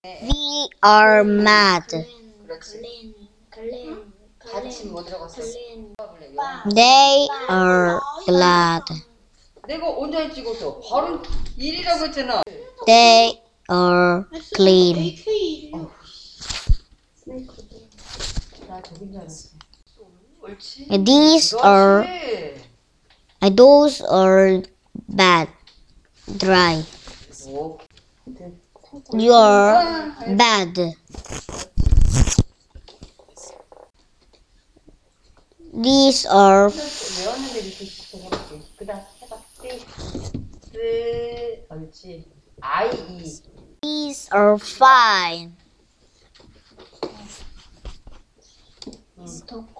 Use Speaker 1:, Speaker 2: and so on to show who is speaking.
Speaker 1: We are mad.
Speaker 2: 받침 뭐 들어갔어?
Speaker 1: They are glad.
Speaker 2: 내가 언제 찍어서 바로 일이라고 했잖아.
Speaker 1: They are clean.
Speaker 2: 나 저긴 줄 알았어. 옳지.
Speaker 1: Those are bad. Dry.
Speaker 2: 오.
Speaker 1: You're bad. These are
Speaker 2: 외웠는데 이렇게 해볼게. 그다음 해봐. 옳지.
Speaker 1: these are fine.